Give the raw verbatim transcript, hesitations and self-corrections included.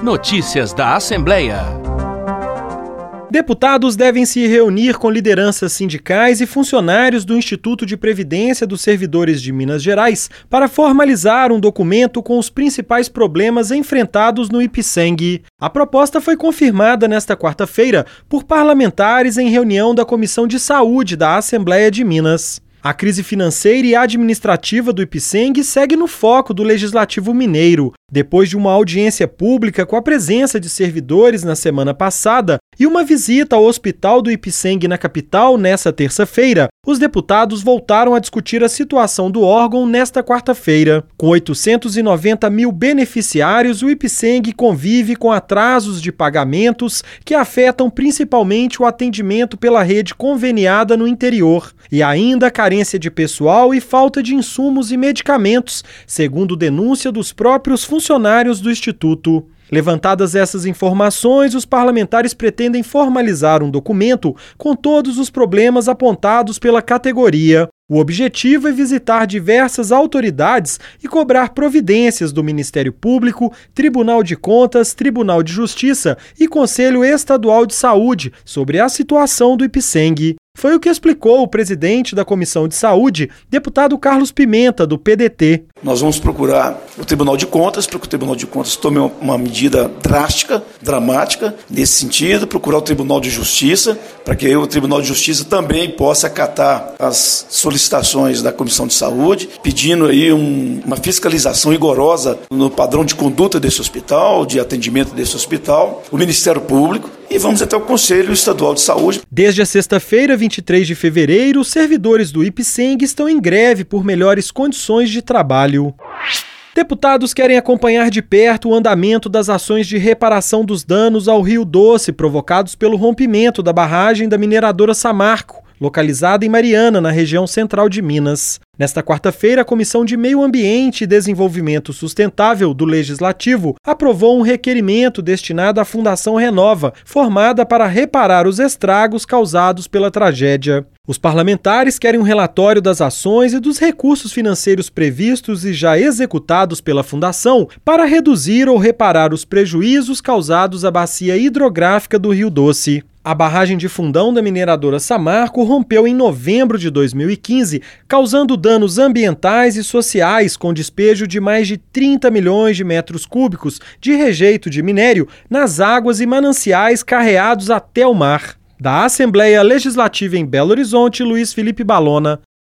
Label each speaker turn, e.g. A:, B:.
A: Notícias da Assembleia.
B: Deputados devem se reunir com lideranças sindicais e funcionários do Instituto de Previdência dos Servidores de Minas Gerais para formalizar um documento com os principais problemas enfrentados no Ipseng. A proposta foi confirmada nesta quarta-feira por parlamentares em reunião da Comissão de Saúde da Assembleia de Minas. A crise financeira e administrativa do Ipseng segue no foco do Legislativo Mineiro. Depois de uma audiência pública com a presença de servidores na semana passada e uma visita ao hospital do Ipseng na capital nesta terça-feira, os deputados voltaram a discutir a situação do órgão nesta quarta-feira. Com oitocentos e noventa mil beneficiários, o Ipseng convive com atrasos de pagamentos que afetam principalmente o atendimento pela rede conveniada no interior e ainda a carência de pessoal e falta de insumos e medicamentos, segundo denúncia dos próprios funcionários do Instituto. Levantadas essas informações, os parlamentares pretendem formalizar um documento com todos os problemas apontados pela categoria. O objetivo é visitar diversas autoridades e cobrar providências do Ministério Público, Tribunal de Contas, Tribunal de Justiça e Conselho Estadual de Saúde sobre a situação do Ipseng. Foi o que explicou o presidente da Comissão de Saúde, deputado Carlos Pimenta, do P D T.
C: Nós vamos procurar o Tribunal de Contas, para que o Tribunal de Contas tome uma medida drástica, dramática, nesse sentido, procurar o Tribunal de Justiça, para que o Tribunal de Justiça também possa acatar as solicitações da Comissão de Saúde, pedindo aí um, uma fiscalização rigorosa no padrão de conduta desse hospital, de atendimento desse hospital, o Ministério Público, e vamos até o Conselho Estadual de Saúde.
B: Desde a sexta-feira, vinte e três de fevereiro, os servidores do Ipseng estão em greve por melhores condições de trabalho. Deputados querem acompanhar de perto o andamento das ações de reparação dos danos ao Rio Doce provocados pelo rompimento da barragem da mineradora Samarco, localizada em Mariana, na região central de Minas. Nesta quarta-feira, a Comissão de Meio Ambiente e Desenvolvimento Sustentável do Legislativo aprovou um requerimento destinado à Fundação Renova, formada para reparar os estragos causados pela tragédia. Os parlamentares querem um relatório das ações e dos recursos financeiros previstos e já executados pela Fundação para reduzir ou reparar os prejuízos causados à bacia hidrográfica do Rio Doce. A barragem de Fundão da mineradora Samarco rompeu em novembro de dois mil e quinze, causando danos ambientais e sociais com despejo de mais de trinta milhões de metros cúbicos de rejeito de minério nas águas e mananciais carreados até o mar. Da Assembleia Legislativa em Belo Horizonte, Luiz Felipe Balona.